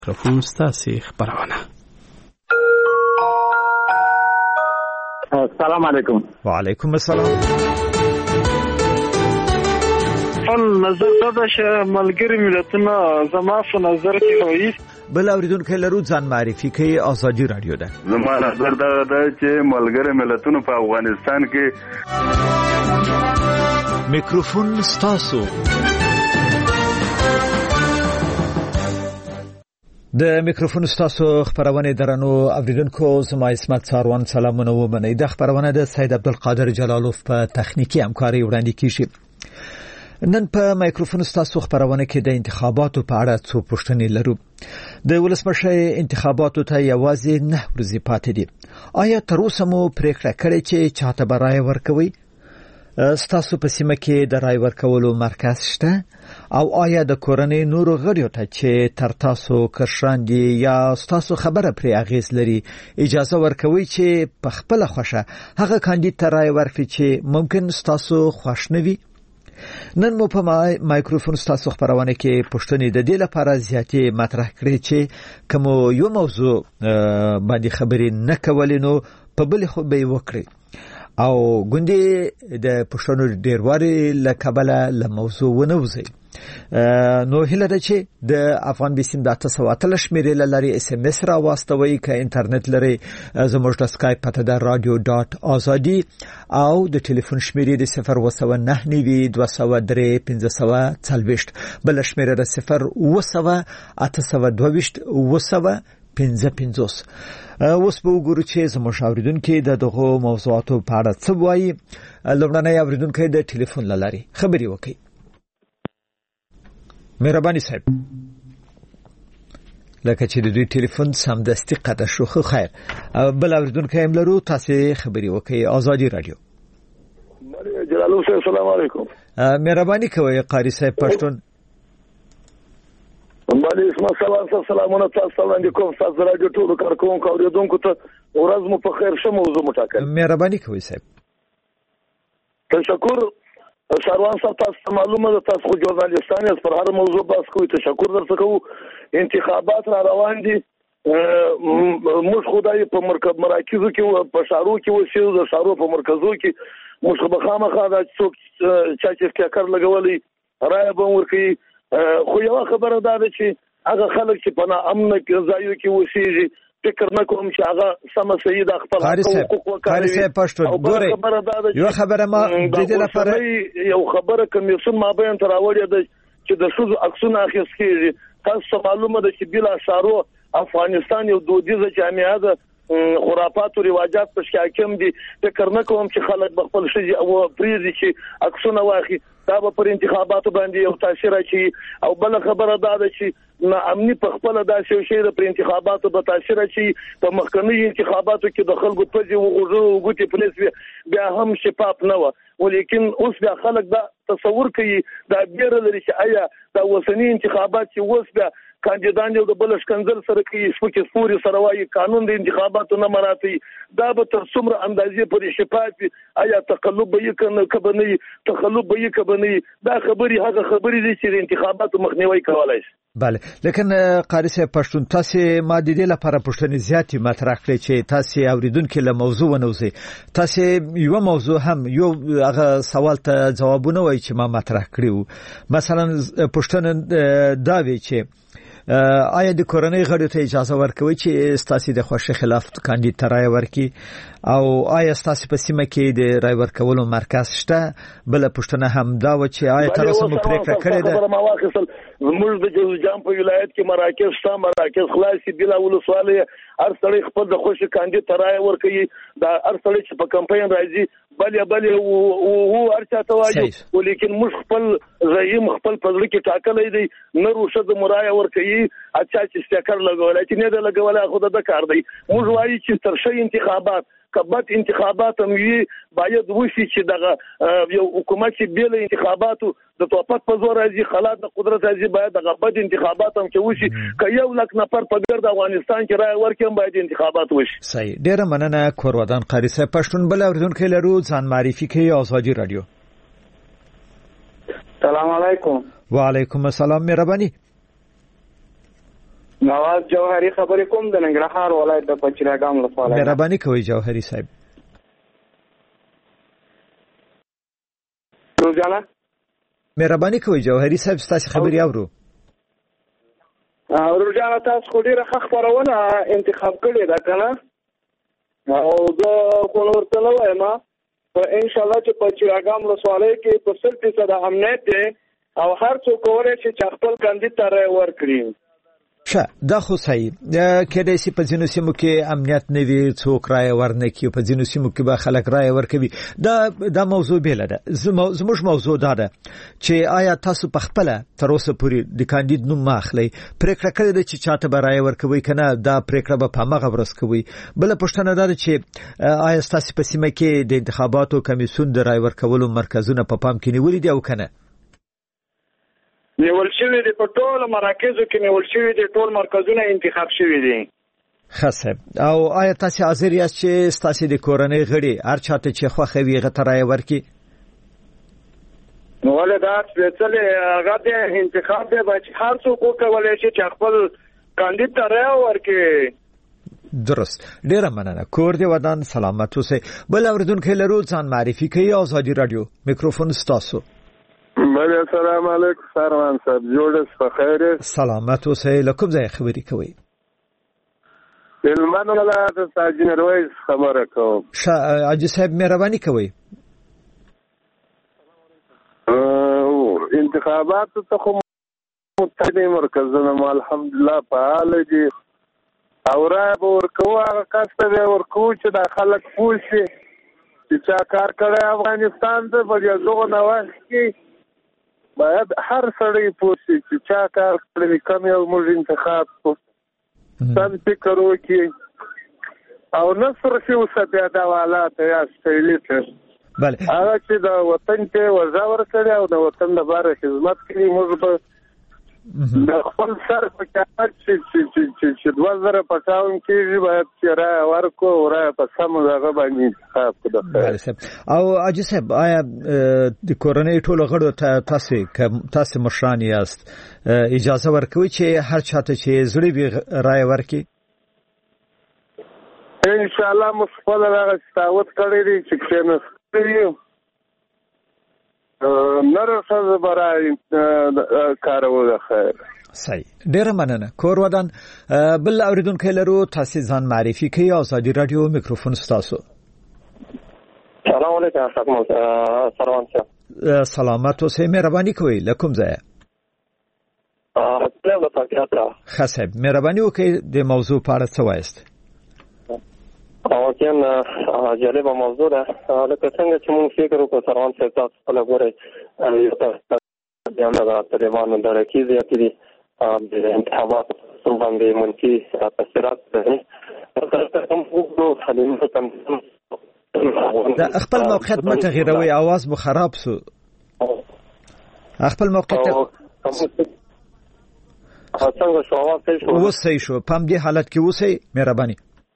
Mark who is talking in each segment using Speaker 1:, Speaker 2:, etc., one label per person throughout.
Speaker 1: میکروفون ستاسو خبرونه.
Speaker 2: السلام علیکم.
Speaker 3: وعلیکم السلام.
Speaker 4: نظر دا چې ملګری ملتونه زما په نظر کې وایي
Speaker 3: بل اوریدونکو لرو ځان معرفي کوي. آزادي رادیو ده.
Speaker 5: زما نظر دا چې ملګری ملتونه په افغانستان کې
Speaker 3: میکروفون ستاسو. د میکروفون ستاسو خبرونه درنو اوریدونکو زما اسمت ساروان سلامونه ومنئ. د خبرونه د سید عبدالقادر جلالوف په تخنیکی همکاري وړاندې کیږي. نن په میکروفون ستاسو خبرونه کې د انتخاباتو په اړه څو پوښتنې لرو. د ولسمشر انتخاباتو ته یوازې 9 ورځې پاتې دي. آیا تر اوسه مو پریکړه کړې چې چاته به رای ورکوي؟ ستاسو په سیمه کې د رای ورکولو مرکز شته؟ او آیا د کورنۍ نورو غړیو ته چې تر تاسو کشران دي یا ستاسو خبره پرې اغیز لري اجازه ورکوي چې په خپل خوښه هغه کاندید ته رای ورکړي چې ممکن ستاسو خوښ نه وي؟ نن مو په مایکروفون ستاسو خبرونه کې پښتنې د دې لپاره زیاتې مطرح کړې چې کوم یو موضوع باندې خبرې نه کولې نو په بل خو به وکړي او ګوندې د پښتنو ډیرواري لکبله له موضوع ونوځي. نو هله ده چې د افغان بیسیم د 800 شمیرې لري اس ام اس را واستوي ک انټرنیټ لري زموږ د اسکایپ پته د radio.azadi او د ټلیفون شمیرې د 01992031540 بل شمیرې د 08922 اوس به وګورو چې زموږ اوریدونکو د دغه موضوعاتو په اړه څه وایي. لومړنی اوریدونکو د ټلیفون لاري خبري وکړي. مهرباني صاحب. لکه چې د دوی ټلیفون سمدستي قطع شو. خو خیر بل اوریدونکو هم لرو. تاسو خبري وکړي. آزادي رادیو.
Speaker 4: جلالو صاحب السلام علیکم.
Speaker 3: مهرباني کوي قاری صاحب پښتون.
Speaker 4: باندې اسما سلامونه تاسو باندې کوم تاسو راډیو ټول کارکونکو اوریدونکو ته ورځ مو په خیر شه موضوع مټاکل.
Speaker 3: مهرباني کوي صاحب.
Speaker 4: تشکر. ساروان صاحب تاسو معلومه ده تاسو ژورنالیستان یې پر هر موضوع بحث کوي. تشکر درته کوو. انتخابات را روان دي. موږ خدای په مراکزو کې په شارو کې وسیو د شارو په مرکزو کې موږ خامخا د څوک چې فکر لګولي رای به ورکړي. خو یو خبره ده چې هغه خلک چې په امن کې ځایو کې وسیږي فکر نه کوم چې هغه سم سید خپل حقوق
Speaker 3: وکړي. پښتون ګوري یو خبره ما د دې لپاره
Speaker 4: یو خبره کمیسون ما بیان تراوړی ده چې د شوزو عکسونه اخیست کیږي. تاسو معلومه ده چې بلا شارو افغانستان یو دودیزه جامعه ده. خرافات او رواجات په حاکم دي. فکر نه کوم چې خلک خپل شي او پریزي چې عکسونه واخی دا به پر انتخاباتو باندې یو تاثیر اچي. او بل خبره دا ده چې نه امني په خپل داسې شی د پر انتخاباتو به تاثیر اچي. په مخکنی انتخاباتو کې د خلکو په ځای وګورئ پولیس بیا هم شفاف نه و. ولیکن اوس بیا خلک دا تصور کوي دا بیره لري چې آیا دا وسنی انتخابات چې اوس بیا کاندیدان یو د بلش کنزل سره کوي سپکې سپوري سره وايي قانون د انتخاباتو نه مراتي. دا به تر څومره اندازې پر شفاف آیا تقلب به کنه کبني تخلب به کبني دا خبري هغه خبري دي چې د انتخاباتو مخنیوي کولای شي.
Speaker 3: بله لیکن قاری صاحب پښتون تاسو ما د دې لپاره پښتنې زیاتې مطرح کړې چې تاسو اوریدونکو له موضوع ونوځي. تاسو یو موضوع هم یو هغه سوال ته جوابونه وایي چې ما مطرح کړیو. مثلا پښتون دا وی چې آیا د کورنۍ غړو ته اجازه ورکوي چې ستاسو د خوښه خلاف کاندید رای ورکړي او آیا ستاسو په سیمه کې د رای ورکولو مرکز شته؟ بل پښتنه هم دا و چې آیا تر اوسه مو پریکړه کړې ده؟
Speaker 4: موږ د جوزجان په ولایت کې مراکز شته. مراکز خلاصي بلا ولسوالۍ هر سړی خپل د خوښه کاندید رای ورکړي. دا هر سړی چې په کمپاین راځي بل او ارچاته وایي. ولیکن موږ خپل زعیم خپل پزړه کې ټاکلې دی نه روشه د مرای ورکړي. اچھا چې استقرار لګولای چې نه د لګولای خو د کار دی. موږ وایي چې تر شي انتخابات کبت انتخابات هم وی باید وشي چې دغه یو حکومت چې بیل انتخاباتو د توپک په زور راځي خلاص د قدرت راځي باید دغه بد انتخابات هم چې وشي که یو لک نفر په ګرد افغانستان کې رای ورکړي باید انتخابات وشي.
Speaker 3: صحیح. ډیره مننه کورودان قاری صاحب. پښتون بل اوریدونکو لرو ځان معرفي کوي. آزادي رادیو.
Speaker 2: سلام علیکم.
Speaker 3: وعلیکم السلام. مهرباني.
Speaker 2: نواز جوهری خبرې کوم د ننګرهار ولایت د پچراګام لپاره.
Speaker 3: مهرباني کوئ جوهری صاحب.
Speaker 2: روزانه
Speaker 3: مهرباني کوئ جوهری صاحب ستاسو خبري اورو.
Speaker 2: روزانه تاسو خو ډیره ښه خبرونه انتخاب کړې ده کنه او زه خو ورته نه وایم ان شاء الله چې پچراګام لپاره کې په 100% امنیت دی او هر څوک کولی شي چې خپل کاندید ته رای ورکړي.
Speaker 3: ښه دا خو صحیح کېدای شي په ځینو سیمو کې امنیت نه وي څوک رای ورنکړي په ځینو سیمو کې به خلک رای ورکوي. دا موضوع بیله ده. زموږ موضوع دا ده چې آیا تاسو په خپل تر اوسه پورې د کاندید نوم ماخلي پریکړه کړې ده چې چاته به رای ورکوي کنه دا پریکړه به په مغه ورس کوي. بل پښتنه ده چې آیا تاسو په سیمه کې د انتخاباتو کمیسیون د رای ورکولو مرکزونه په پام کې نیولې دي او کنه؟
Speaker 2: نیول شوی دی په ټول مراکزو کې نیول شوی دی ټول مرکزونه انتخاب شوی دي.
Speaker 3: خاصه او آیا تاسو حاضر یاست چې تاسو د کورنۍ غړي هر چاته چې خوخه وي غترای ورکی؟
Speaker 2: نو ولې دا سپیشل هغه د انتخاب دی چې هر څوک کولی شي چې خپل کاندید ته رای ورکړي.
Speaker 3: درست. ډیره مننه. کور دی ودان سلامت اوسئ. بل اوریدونکو لرو ځان معرفي کوي. آزادي رادیو میکروفون ستاسو.
Speaker 5: بله السلام علیکم سروان صاحب جوړ په خیر.
Speaker 3: سلامت اوسئ. لکم ځای خبرې کوي.
Speaker 5: علمانو له تاجین رويس خبره کوم.
Speaker 3: حاجی صاحب مهرباني کوي.
Speaker 5: انتخابات ته خو متحده مرکزونه الحمدلله فعال دي او رای به ورکوو هغه کس ته به ورکوو چې دا خلک پوه شي چې چا کار کړی افغانستان ته په دغه نوښت کې باید هر سړی پوه شي چې چا کار کړی کوم یو موږ انتخاب کو سم فکر وکړي او نصر شي اوسه بیا دا حالات یا سټیلیته
Speaker 3: بله
Speaker 5: هغه چې د وطن ته وزا ورکړي او د وطن لپاره خدمت کوي موږ به د خپل سر په کار چې 2055 کې باید چې رای ورکو رای په سم ځای باندې انتخاب کړو.
Speaker 3: او حاجی صاحب آیا د کورنۍ ټولو غړو ته تاسو مشران یاست اجازه ورکوي چې هر چاته چې زړه وي رای ورکړي؟
Speaker 5: ان شاء الله مصفل هغه ستاوت کړی دی چې څنګه نرسه برای کارو ده خیر.
Speaker 3: صحیح. ډیره مننه. کور ودان. بل اوریدونکو لرو تاسو ځان معرفي کوي. آزادي رادیو میکروفون ستاسو.
Speaker 6: سلام علیکم سروان صاحب.
Speaker 3: سلامت اوسئ. مهرباني کوئ لکم ځای. خاصه مهرباني وکړئ د موضوع په اړه څه وایست؟
Speaker 6: واقعا جالبه موضوع ده لکه څنګه چې موږ فکر وکړو سروان صاحب تاسو خپل ګورئ یو تاسو د طالبانو د رکیز یقیني د انتخاباتو په باندې منفي تاثیرات لري.
Speaker 3: خپل موقعیت مه تغیروئ. اواز مو خراب شو. خپل موقعیت
Speaker 6: څنګه شو اواز
Speaker 3: صحیح شو. په دې حالت کې اوسئ مهرباني.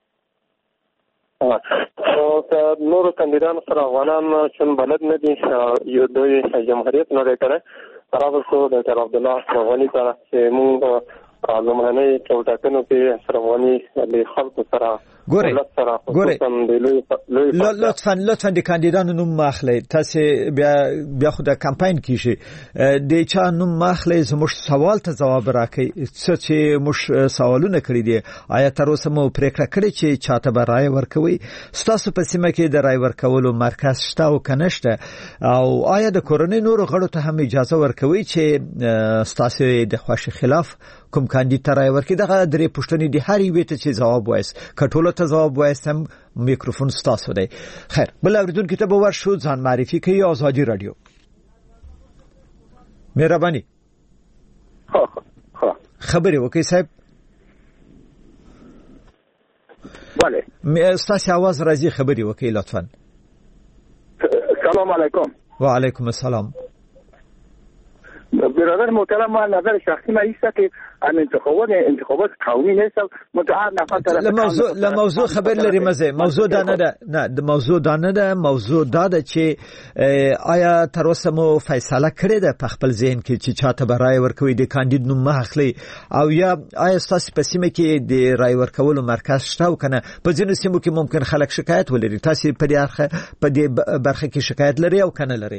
Speaker 6: نور کاندیدان سره افغانان چون بلد نه دي یو دوی جمهوریت نه لري راغله شو د عبدالله افغاني سره چې موږ لمړنۍ ټولټاکنو کې سره افغاني د خلکو سره
Speaker 3: ګورئ لطفا د کاندیدانو نوم ماخلئ. تاسو بیا خو د کمپاین کیږي د چا نوم ماخلئ. زموږ سوال ته جواب راکړئ چې موږ سوالونه کړی دي. آیا تر اوسه مو پریکړه کړې چې چاته به رای ورکوي؟ ستاسو په سیمه کې د رای ورکولو مرکز شته او کنه شته؟ او آیا د کورنۍ نورو غړو ته هم اجازه ورکوي چې ستاسو د خوښې خلاف کوم کاندید ته رای ورکړي؟ دغه درې پوښتنې د هر یوې ته چې ځواب وایست کټوله ته ځواب وایستم میکروفون ستاسو دی. خیر بل اوریدونکو ته به ورشو ځان معرفي کوي. آزادي رادیو مهرباني خبرې وکړئ صاحب.
Speaker 2: بله
Speaker 3: ستاسو आवाज راځي خبرې وکړئ لطفا.
Speaker 2: سلام علیکم.
Speaker 3: وعلیکم السلام.
Speaker 5: برادر محترم ما نظر شخصی ما ایست که انتخابات قومی نیست متعهد نفر
Speaker 3: لموضوع خبر لري مزه موضوع دا نه ده نه د موضوع دا نه ده موضوع دا ده چې آیا تر اوسه مو فیصله کړې ده په خپل ذهن کې چې چاته به رای ورکوي د کاندید نوم اخلي او یا آیا تاسو په سیمه کې د رای ورکولو مرکز شته او کنه په ځینو سیمو کې ممکن خلک شکایت ولري تاسو په دې برخه کې شکایت لري او کنه لري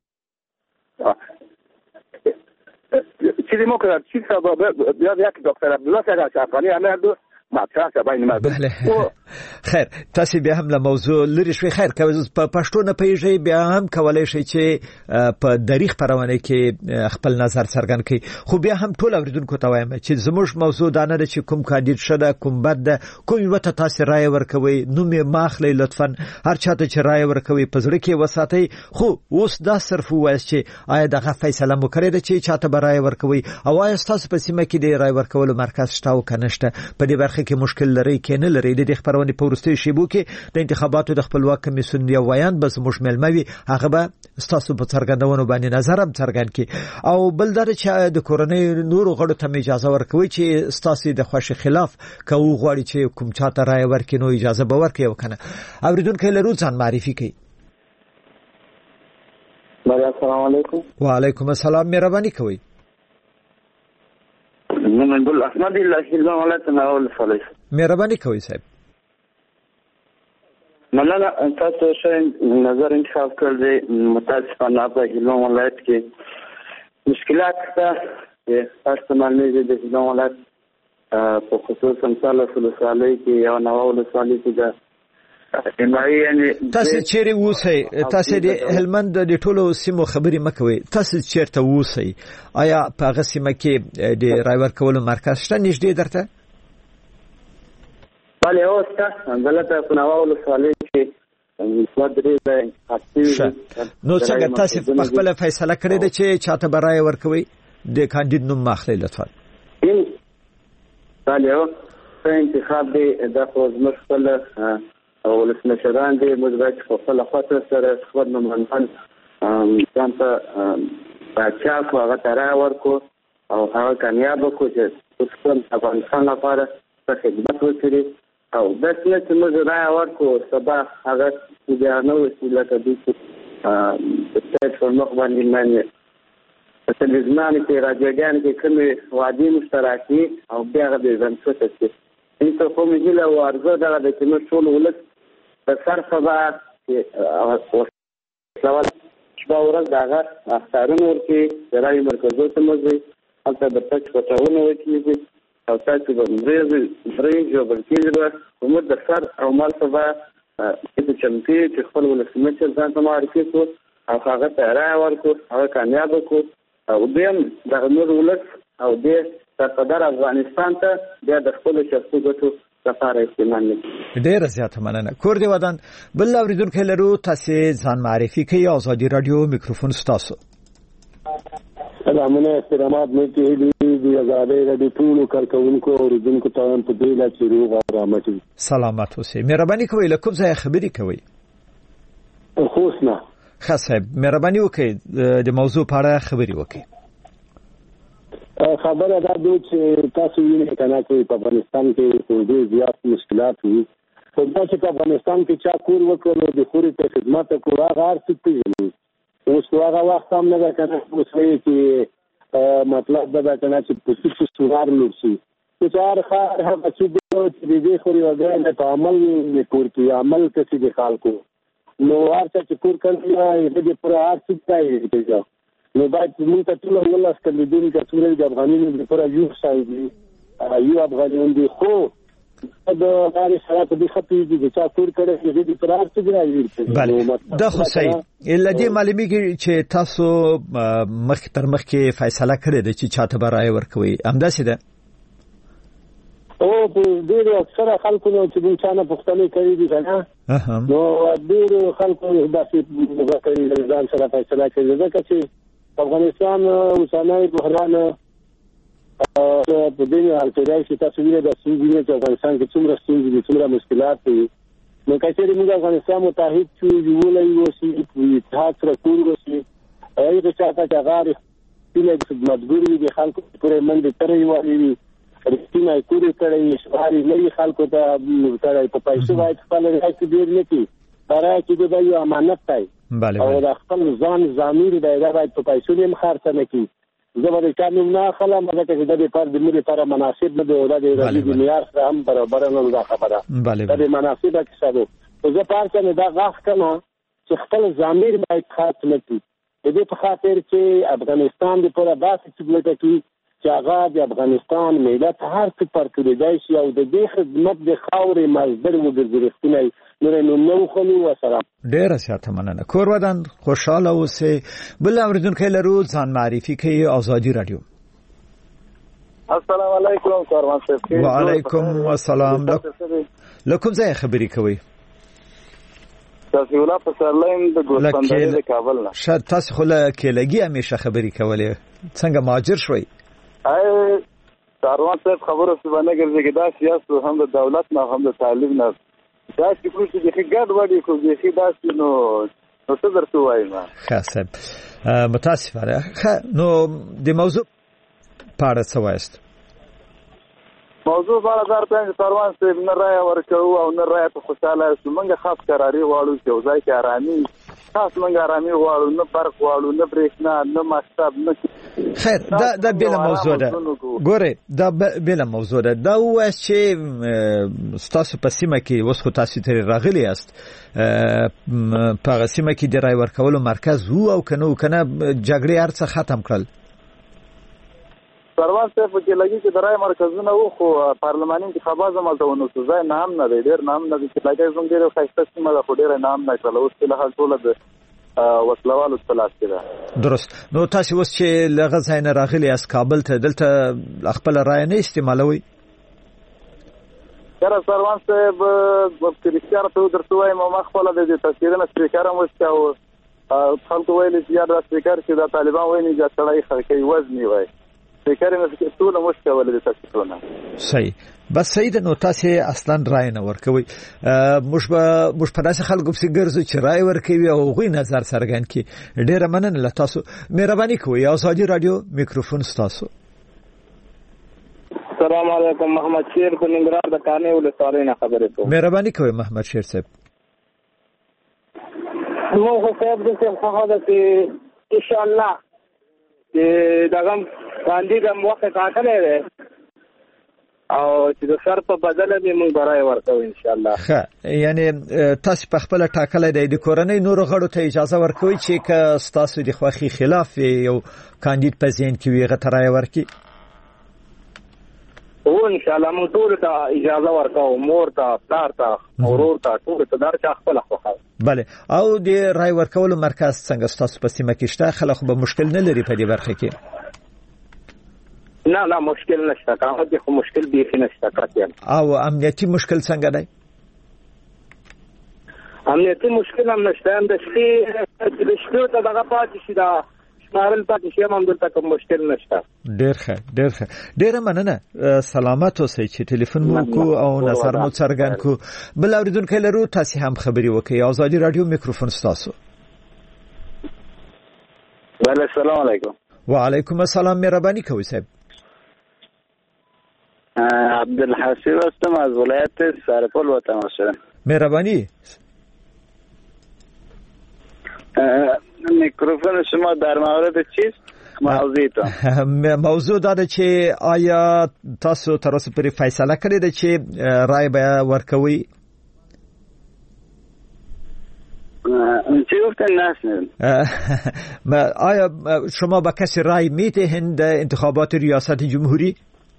Speaker 5: چیزی موقع چیز سبب یک دکتر عبدالله صاحب افغانی همه دو مطرح بین ما
Speaker 3: بله خیر تاسو بیا هم له موضوع لري شوي خیر که په پښتو نه پیژي بیا هم کولای شي چې په دریغ پرونه کې خپل نظر څرګند کړي خو بیا هم ټول اوریدونکو ته وایم چې زموږ موضوع دا نه ده چې کوم کاندید شته کوم بد ده کوم وته تاسو رائے ورکوي نو مې ماخلي لطفا هر چاته چې رائے ورکوي په زړه کې وساتئ خو اوس دا صرف وایي چې آیا دغه فیصله مو کړې ده چې چاته به رائے ورکوي او آیا تاسو په سیمه کې د رائے ورکولو مرکز شته او کنه شته په دې برخه کې مشکل لري کې نه لري د خبرونه په ورستي شیبو کې د انتخاباتو د خپلواک کمیسیون یو ویان بس مشمل موي هغه به تاسو په څرګندونو باندې نظر هم څرګند کی او بل در چې د کورنۍ نور غړو ته اجازه ورکوي چې تاسو د خوښ خلاف کوو غواړي چې کوم چاته رائے ورکړي نو اجازه به ورکړي وکنه اوریدونکو له روزان معرفي کوي
Speaker 7: السلام علیکم
Speaker 3: وعلیکم السلام مهرباني کوي
Speaker 7: من بل احمد الله شیلما ولایتنا اول صالح
Speaker 3: مهرباني کوي صاحب
Speaker 7: مننه تاسو ښه نظر انتخاب کړل متاسفانه په هیلو ولایت کې مشکلات شته تاسو باندې د هیلو ولایت په خصوصا مثال فلسطین کې یو نوو ولسوالۍ کې د
Speaker 3: تاسو چیرې اوسئ تاسو د هلمند د ټولو سیمو خبرې مکوئ تاسو چیرته اوسئ آیا په هغه سیمه کې د رای ورکولو مرکز شته نږدې درته
Speaker 7: بله اوسه دلته په نوو ولسوالۍ کې
Speaker 3: نو څنګه تاسو په خپل فیصله کړې ده چې چاته به رای ورکوي د کاندید نوم ماخلي لطفا
Speaker 7: بله اوسه انتخاب دی د خپل خپل او ولسمشران دي مدرک خپل خاطر سره خپل نوماندان ځان ته بچا کو هغه ترا ورکو او هغه کامیاب کو چې خپل افغانستان لپاره خدمت وکړي او د سیاسي مزرعه ورکو سبا هغه چې نو وسیله کوي چې ستاسو په مخ باندې باندې په تلویزیون کې راډیوګان کې کومه وادي مشترکي او بیا د ځنڅه څه انت کوم هیله او ارزو دغه د کوم ټول ولس په سر سبا او سوال چې باور دغه اختارونه ورکي د رای مرکزو ته موږ هلته د پټ پټاونه وکړي او تاسو به درې جوړ کړئ کوم د سر او مال سبا چې چمتي چې خپل ولسمشر ځان ته معرفي کو او هغه ته رای ورکو هغه کامیاب کو او دیم د نور ولس او د سرپدار افغانستان ته بیا د خپل شخصي ګټو لپاره استعمال کړي
Speaker 3: ډیر زیاته مننه کور دی ودان بل اوریدونکو لرو تاسو ځان معرفي کوي ازادي رادیو میکروفون ستاسو
Speaker 8: سلامونه احترامات مې کې دي ازادي رادیو ټول کارکونکو اوریدونکو ته په دې لا چې روغ او رحمت
Speaker 3: سلامات اوسئ مهرباني کوئ له کوم ځای خبرې کوئ
Speaker 8: خوښنه
Speaker 3: خاصه مهرباني وکړئ د موضوع په اړه خبرې وکړئ
Speaker 8: خبره دا ده چې تاسو یې کنه چې په افغانستان کې ډېر زیات مشکلات وي خو دا چې په افغانستان کې چا کور وکړو د خوري ته خدمت کوي هغه هر څه پیژني اوس هغه وخت هم نه کنه اوس چې مطلب دا کنه چې په څه سوار لوشي چې هر خار هغه چې دې خوري وګړي په عمل نه کوي عمل څه دي خلکو نو هر څه چې کور کوي دې پر هر څه کوي نو باید موږ ته ټول الله ستلیدون چې ټول د افغانانو لپاره یو ځای یو افغانان دي خو دا غاری سره په خپل دي چې ټول کړه چې دې پر هر څه دی
Speaker 3: بله دا خو صحیح الا دې معلومیږي چې تاسو مخ تر مخ کې فیصله کړې ده چې چاته به رائے ورکوي همداسې ده
Speaker 8: او په ډېر اکثره خلکو نو چې موږ څنګه پښتني کوي دي کنه نو ډېر خلکو داسې وکړي ځان سره فیصله کوي ځکه چې افغانستان اوسنۍ بحران په دې حال کې راځي چې تاسو وینئ د سیمې په افغانستان کې څومره ستونزې دي څومره مشکلات دي نو کله چې موږ افغانستان متحد شو یو لای وسی په اتحاد سره ټول وسی هغه چې تاسو غواړئ رښتینی خدمتګار وي د خلکو پورې منډې ترې وایي رښتینی کورې کړی شواري لري خلکو ته کړی په پیسو باید خپل رایت ډیر نه کی برای چې د یو امانت دی او د خپل ځان ضمیر دی دا باید په پیسو نه خرڅ نه کی زه به قانون نه خلا مګر چې د پر د ملي لپاره مناسب نه دی او د معیار سره هم برابر نه ده خبره د مناسبه کیسه او زه پارچنه دا غاښ کما چې خپل ضمیر باید خرڅ نه کی د دې په خاطر چې افغانستان د پوره باسي چې کی چې هغه د افغانستان ملت هر څه پر کړی شي او د دې خدمت د خاورې مصدر وګرځي رښتینی نو خو و سلام
Speaker 3: ډیر سیاته مننه کور ودان خوشاله اوسې بل اوریدونکو لرو ځان معرفي کوي آزادي رادیو
Speaker 2: السلام علیکم کاروان صاحب
Speaker 3: وعلیکم السلام لکم ځای خبري کوي
Speaker 2: تاسو ولا په سرلاین د ګوستانداري د کابل نه
Speaker 3: شاید تاسو خو له کېلګي همیشه خبري کولې څنګه مهاجر شوي
Speaker 2: کاروان صاحب خبرو څه باندې ګرځي دا سیاست هم د دولت نه هم د تعلیم نه دا چې کوم چې د ګډ وډي خو د شي داسې نو څه درته وایم
Speaker 3: خاصه متاسفه نو د موضوع پاره څه وایست
Speaker 2: موضوع بالا درته کاروان صاحب نه راي ورکو او نه راي په خوشاله سمنګ خاص قراري واړو چې ځای کې آرامي خاص منګ آرامي واړو نه فرق واړو نه برېښنا نه مکتب نه
Speaker 3: خیر دا بل موضوع ده ګوره دا بل موضوع ده دا وایي چې تاسو په سیمه کې اوس خو تاسو تر راغلی است په سیمه کې د رای ورکولو مرکز وو او کنه جګړې هرڅه ختم کړل
Speaker 2: کاروان صاحب کې لګي چې د رای مرکزونه وو خو پارلماني انتخابات زموږ ته ونو ځای نام نه دی ډیر نام نه دی چې لګي زموږ ډیر خاصه سیمه ده خو ډیر نام نه کړل اوس په حال ټول د وسلوالو تلاش کړه
Speaker 3: درست نو تاسو اوس چې لغه ځای نه راغلی اس کابل ته دلته خپل رای نه استعمالوي
Speaker 2: کله کاروان صاحب په اختیار ته درته وایم ما خپل د تفسیرونو سپیکر هم وشاو خلکو ویل چې یاد را سپیکر چې د طالبان وایي چې سړی خلکې وزنی وای سپیکر نه ټول مشکل د تاسو
Speaker 3: صحیح بس صحیح نو تاسو اصلا رای نه ورکوي مش په داسې خلکو په ګرځو چې رای ورکوي او غوي نظر څرګند کی ډیره مننه له تاسو مهرباني کوئ آزادي رادیو میکروفون تاسو
Speaker 2: السلام علیکم محمد شیر په ننګرهار د کانې ولسوالۍ نه خبرې کوم
Speaker 3: مهرباني کوئ محمد شیر صاحب
Speaker 2: مو خو صاحب د څه خو دا چې ان شاء الله چې دغه باندې د موخه کاټلې ده او چې د سر په بدله به موږ برای ورکو ان شاء الله
Speaker 3: ښه یعنی تاسو په خپل ټاکلې د کورنۍ نور غړو ته اجازه ورکوي چې که تاسو د خوخي خلاف یو کاندید په ځین کې وي غترای ورکي
Speaker 2: او ان شاء الله موږ ټول ته اجازه ورکو مور ته پلار ته اورور ته ټول ته درچا خپل خوخه
Speaker 3: بله او د رای ورکولو مرکز څنګه تاسو په سیمه کې شته خلک به مشکل نه لري په دې برخه کې
Speaker 2: نه مشکل نشته کاغذ خو مشکل به نشته کاته
Speaker 3: او امنیتي مشکل څنګه دی
Speaker 2: امنیتي مشکل هم نشته هم د شپې ته دغه پاتې شي دا شمارل پاتې شي هم دلته کوم مشکل نشته
Speaker 3: ډېر ښه ډېر مننه سلامات اوسئ چې ټلیفون مو کو او نظر مو څرګند کو بل اوریدونکو لرو تاسو هم خبري وکړئ آزادي رادیو میکروفون تاسو
Speaker 2: بله السلام علیکم
Speaker 3: وعلیکم السلام مهرباني کوئ صاحب
Speaker 9: عبدالحسیب هستم از ولایت سرپل و تماشا
Speaker 3: مهربانی
Speaker 9: میکروفون شما در مورد چیست
Speaker 3: موضوع داده چې آیا تاسو تر اوسه پورې فیصله کړې ده چې رای به ورکوي
Speaker 9: چی گفتن نشنیدم
Speaker 3: آیا شما با کسی رای میدهید در انتخابات ریاست جمهوری؟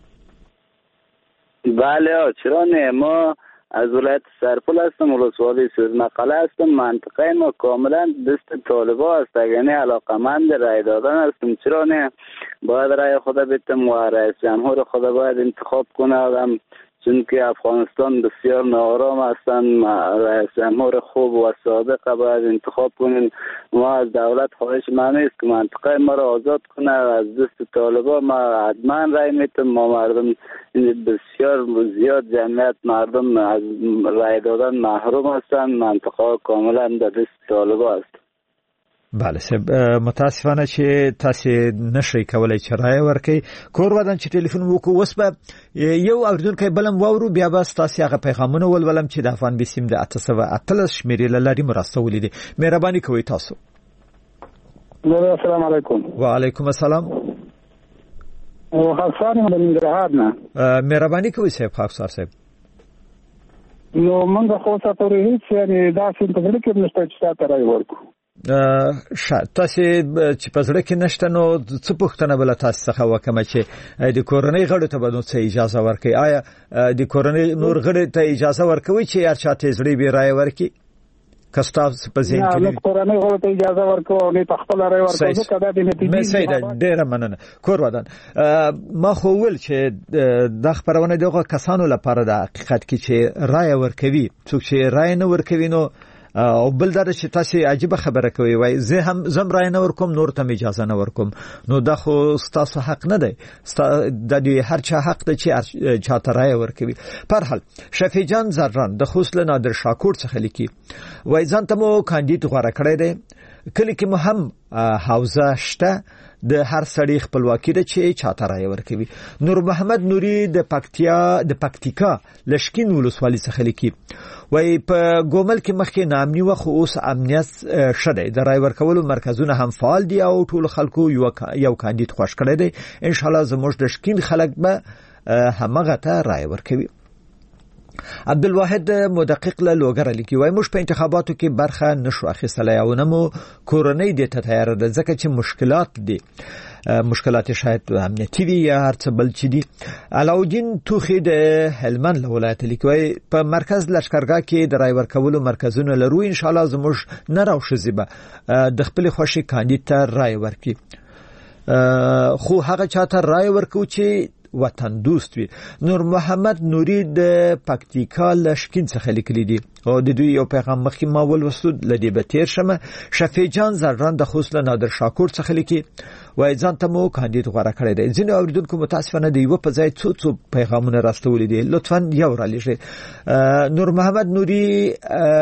Speaker 9: بله چرا نه ما از ولایت سرپل هستم ولسوالی سوزمقاله هستم منطقه ما کاملا دست طالبا است یعنی علاقمند رای دادن هستم چرا نه باید رای خود بدم و رئیس جمهور خود باید انتخاب کنم چون که افغانستان بسیار ناآرام هستند رئیس جمهور خوب و صادق باید انتخاب کنیم ما از دولت خواهش معنی است که منطقه ما را آزاد کنه از دست طالبان ما حتما رای میتم ما مردم بسیار زیاد جمعیت مردم از رای دادن محروم هستند منطقه کاملا در دست طالبان است
Speaker 3: بله صاحب متاسفانه چې تاسو نشئ کولای چې رائے ورکړئ کور ودان چې ټلیفون وکړو اوس به یو اوریدونکو بلم وورو بیا به تاسو هغه پیغامونه ولولم چې د افغان بسیم د 813 شمیرې لاري مرستول دي مهرباني کوئ تاسو
Speaker 10: السلام علیکم
Speaker 3: وعلیکم السلام
Speaker 10: او حسن من ننګرهار نه
Speaker 3: مهرباني کوئ صاحب خاص صاحب
Speaker 10: نو موږ خو تاسو ته هیڅ یعنی دا څه په دې کې نشته چې تاسو راي ورکو
Speaker 3: تاسو چې په ځړه کې نشته نو څه پوښتنه بل تاسو څخه وکم چې د کورنۍ غړو ته به نو څه اجازه ورکړي آیا د کورنۍ نور غړو ته اجازه ورکوي چې هر چا ته ځړې به راي ورکړي کستاف په ځین کې
Speaker 10: نه کورنۍ غړو ته اجازه ورکوي نه تخپل راي ورکوي نو کدا د نتیجې
Speaker 3: ډیره مننه کور ودان ما خو ول چې د خبرونه دغه کسانو لپاره د حقیقت کې چې راي ورکوي څوک چې راي نه ورکوي نو او بل دا چې تاسو عجیب خبره کوي وای زه هم زم راي نه ورکوم نور ته اجازه نه ورکوم نو دا خو تاسو حق نه دی د هر چا حق دی چې چاته راي ورکوي پر حال شفیع جان زران د خوسل نادر شاکور څخه لیکي وای ځان ته مو کاندید غوړه کړی دی کله کې مو هم حوزه شته د هر سړی خپلواکي ده چې چاته راي ورکوي نور محمد نوري د پکتیکا لشکین ولسوالۍ څخه لیکي وای په ګومل کې مخکې نامني و خو اوس امنیت شته د راي ورکولو مرکزونه هم فعال دي او ټول خلکو یو کاندید خوښ کړی دی ان شاء الله زموږ د شکین خلک به همغه ته راي ورکوي عبدالواحد مدقق له لوګر لیکي وای موږ په انتخاباتو کې برخه نشو اخیستلای او نمو کورنۍ د تیار ده ځکه چې مشکلات دي مشکلات شاید امنیتي وي یا هر څه بل چي دي علاودین توخي د هلمند ولایت لیکي په مرکز لشکرګاه کې د راي ورکولو مرکزونه لرو ان شاء الله زموږ نه راوښزي به د خپل خوشي کاندید ته راي ورکي خو هغه چاته راي ورکو چې وطن دوست وي نور محمد نوري د پکتیکا لشکین څخه لیکلي دي او د دوی یو پیغام مخکې ما ولوستو لدی به تیر شمه شفیع جان زران د خوسل نادر شاکور څخه لیکي وای ځان ته مو کاندید غوړه کړی دی ځینې اوریدونکو متاسفانه دی و په ځای څو پیغامونه راستولي دي لطفا یو را لږه نور محمد نوري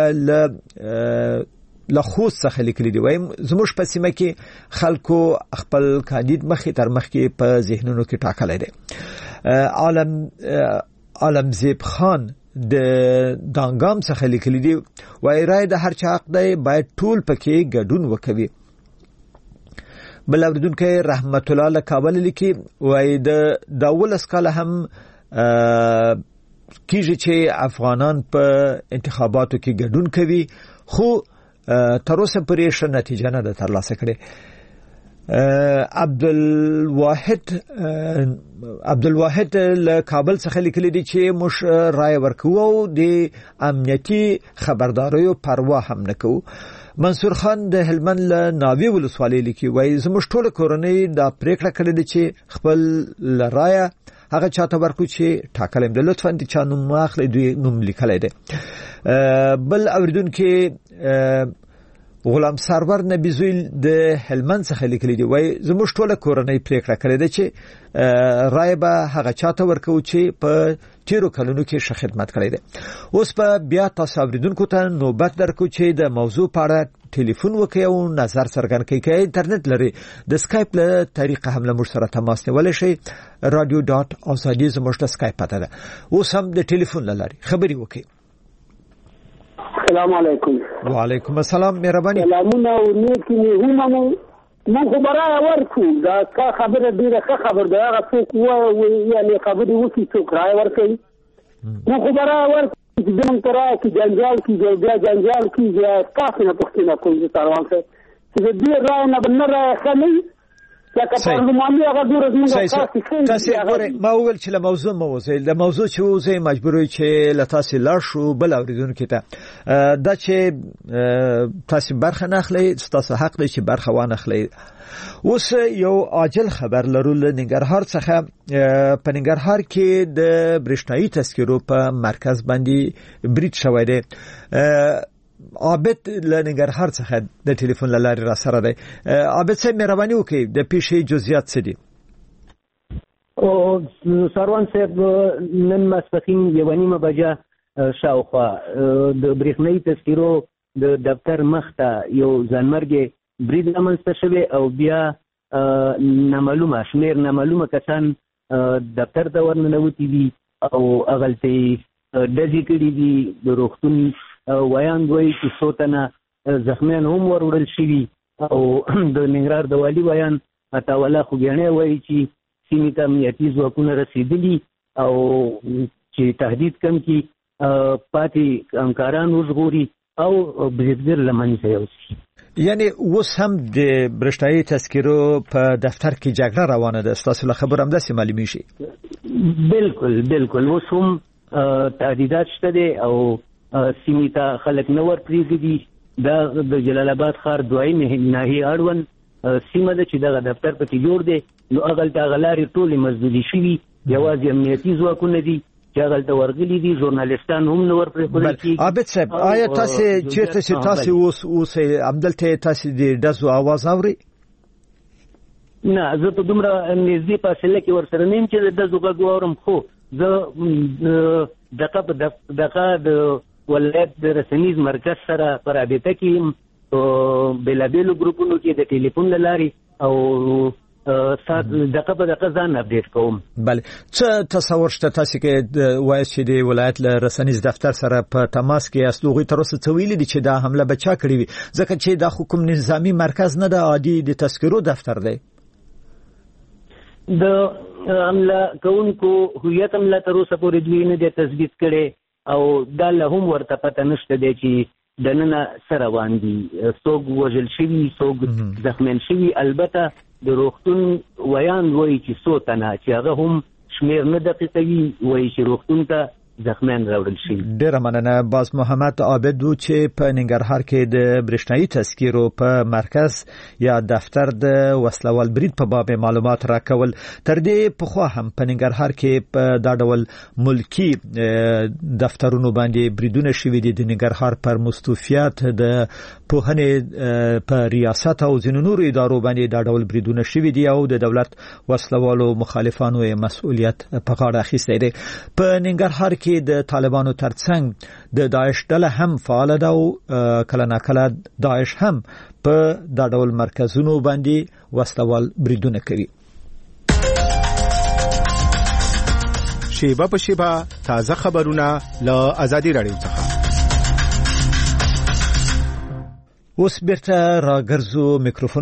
Speaker 3: لخوص څخه لیکلي دی وایم زموږ په سیمه کې خلکو خپل کاندید مخې تر مخکې په ذهنونو کې ټاکلای دی عالمزیب خان د دانګام څخه لیکلي دی وای رائے د هر چا حق دی باید ټول پکې ګډون وکوي بل اوریدونکو رحمت الله له کابل لیکي وای د داول اسکاله هم کیږي چې افغانان په انتخاباتو کې ګډون کوي خو تر اوسه پرې ښه نتیجه نه ده ترلاسه کړې عبدالواحد له کابل څخه لیکلي دي چې موږ رائے ورکوو او د امنیتي خبرداریو پروا هم نه کوو منصور خان د هلمند له ناوی ولسوالۍ لیکي وای زموږ ټول کورنۍ دا پریکړه کړې ده چې خپل رائے هغه چاته ورکو چې ټاکلم د لطفاً د چا نوم اخلي دوی نوم لیکلای دی بل اوریدونکو غلام سرور نبی زویل د هلمند څخه لیکلي دی وای زموږ ټول کورنۍ پریکړه کړې ده چې رائے به هغه چاته ورکو چې په تیرو کلونو کې ښه خدمت کړی دی اوس په بیا تاسو اوریدونکو ته نوبت درکو چې د موضوع په اړه ټلیفون وکړئ او نظر څرګند کړئ که انټرنیټ لري د سکایپ له طریقه هم له موږ سره تماس نیولی شئ radio.azadi زموږ د سکایپ پته ده اوس هم د ټلیفون له لارې خبرې وکړئ
Speaker 10: السلام علیکم
Speaker 3: وعلیکم السلام مهرباني
Speaker 10: سلامونه او نیکی هم من خبره ورکو دا خبره ډیره ښه خبر ده هغه څوک یعنی خبرې وکړي څوک رائے ورکوي من خبره ورکو چې دمن ترا کې جنجال کې جنجال کې تاسو نه پوښتنه کوم چې تاروان څه چې دې رائے نه بنره خلې تاسو ما ویل چې له موضوع موزه د موضوع چې وزه مجبورې چې لتاسې لاړ شو بل اوریدونکو ته دا چې تاسو برخه نه اخلي تاسو حق دی چې برخه وانه اخلي اوس یو عاجل خبر لرو له ننګرهار څخه په ننګرهار کې د برېښنايي تذکرو په مرکز باندې بریټ شوی دی عابد لنګرهار څخه د ټلیفون لارې را سره دی عابد صاحب مهرباني وکړئ د پیښې جزئیات څه دي
Speaker 11: او سروان صاحب نن ماسپښین 1:30 بجه شاوخوا د برېښنايي تذکرو د دفتر مخ ته یو ځانمرګي برید رامنځته شوی او بیا نامعلومه کسان دفتر ته ورننوتي دي او هغلته ډزې کړي دي. د روغتون ویان وایي چې څو تنه زخمیان هم وروړل شوي او د ننګرهار د والي ویان عطاالله خوږیاڼی وایي چې سیمې ته امنیتي ځواکونه رسېدلي او چې تهدید کم کړي پاتې همکاران وژغوري او بریدګر له منځه یوسي.
Speaker 3: یعنی اوس هم د برېښنایي تذکرو په دفتر کې جګړه روانه ده، ستاسو له خبر همداسې معلومیږي؟ بالکل
Speaker 11: اوس هم تهدیدات شته دی او سیمې ته خلک نه ورپرېږدي. دا د جلال آباد ښار دویمې ناحیې اړوند سیمه ده چې دغه دفتر پکې جوړ دی. نو هغلته هغه لارې ټولې مسدودې شوي، یوازې امنیتي ځواکونه دي چې هغلته ورغلي دي، ژورنالستان هم نه ورپرېښودل کېږي.
Speaker 3: عابد صاحب، آیا تاسې چېرته چې تاسې اوسئ همدلته تاسې د ډزو آواز اورئ؟
Speaker 11: نه، زه په دومره نږدې فاصله کې ورسره نه یم چې د ډزو غږ واورم، خو زه دغه د ولایت د رسنیز مرکز سره په رابطه کې یم، بېلابېلو ګروپونو کې د ټلیفون له لارې او دغه په دغه ځان اپډیټ کوم.
Speaker 3: بله، څه تصور شته تاسې کې وایاست چې د ولایت له رسنیز دفتر سره په تماس کې یاست؟ هغوی تر اوسه څه ویلي دي چې دا حمله به چا کړې وي؟ ځکه چې دا خو کوم نظامي مرکز نه ده، عادي د تذکرو دفتر دی.
Speaker 11: د حمله کوونکو هویت هم لا تر اوسه پورې دوی نه دی تثبیت کړی او دا له هم ورته پته نشته دی چې دننه څه روان دي، څوک وژل شوي، څوک زخمیان شوي. البته د روغتون ویان وایي چې څو تنه چې هغه هم شمیر نه دقیقوي، وایي چې روغتون ته زخمیان راوړل شوي.
Speaker 3: ډیره مننه. باز محمد عابد و چې په ننګرهار کې د برېښنایي تذکرو په مرکز یا دفتر د وسلوال برید په باب معلومات راکول. تر دې پخوا هم په ننګرهار کې په دا ډول ملکی دفترونو باندې بریدونه شوي دي. د ننګرهار پر مستوفیات د پوهنې په ریاست او ځینو نورو ادارو باندې دا ډول بریدونه شوي دي او د دولت وسلوالو مخالفانو مسؤلیت په غاړه اخیستی دی. په ننګرهار کې د طالبانو ترڅنګ د داعش ډله هم فعال ده او کله ناکله داعش هم په دا ډول مرکزونو باندې وسلوال بریدونه کوي.
Speaker 12: شیبه په شیبه تازه خبرونه له آزادي رادیو څخه.
Speaker 3: اوس بیرته راګرځو میکروفون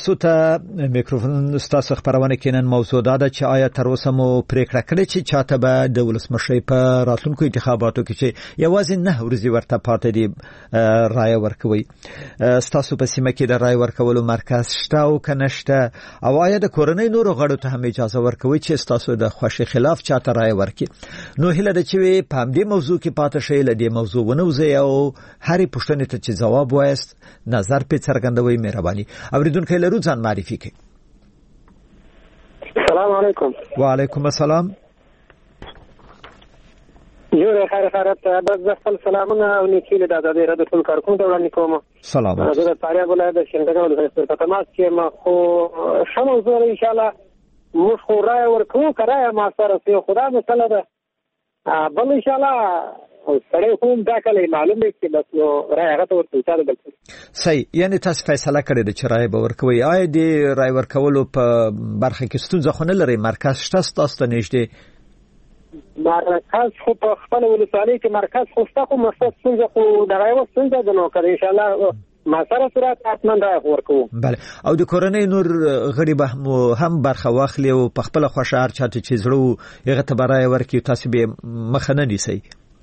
Speaker 3: ستاسو خبرونه کې نن موضوع ده چې آیا تر اوسه مو پریکړه کړې چې چاته به د ولسمشر په راتلونکو انتخاباتو کې چې یوازې 9 ورځې ورته پاتې دي رای ورکوي. ستاسو په سیمه کې د رای ورکولو مرکز شته او کنه شته؟ او آیا د کورنۍ نورو غړو ته هم اجازه ورکوي چې ستاسو د خوښې خلاف چاته رای ورکړي؟ نو هیله ده چې په همدې موضوع کې پاتې شئ، له دې موضوع ونوځئ او هرې پوښتنې ته چې ځواب وایست نظر په څرګندوي. مهرباني اوریدونکو لرو ځان معرفي کړئ.
Speaker 13: السلام علیکم.
Speaker 3: وعلیکم السلام.
Speaker 13: جوړه خیرات بس خپل سلامونه او نیکیله د آزادۍ رادیو ټول کارکونکو ته وړاندې کوم.
Speaker 3: سلام.
Speaker 13: زه د فاریاب ولایت د شینډګ ولایت په تماس کې ما خو شمو زه ان شاء الله موږ خو رای ورکوو کرای ما سره سي خدا مثلا ده بل ان شاء الله سره کوم دا کله معلوم دی چې بس نو رای هغه ته ورته بل
Speaker 3: صحیح. یعنی تاسو فیصله کړې ده چې رای به ورکوي. آیا د رای ورکولو په برخه کې ستونزه خو نه لري؟ مرکز شته ستاسو ته نږدې؟
Speaker 13: مرکز خو په خپل ولسوالۍ کې مرکز خو شته، خو مستقیم ستونزه خو دغه یو ستونزه ده. نو که ان شاء الله ما سره صورت حتما رای ورکوو.
Speaker 3: بله. او د کورنۍ نور غړي به هم برخه واخلي او په خپل خوښه هر چاته چې زړه هغه ته به رای ورکړي، تاسو به مخه نه نیسئ؟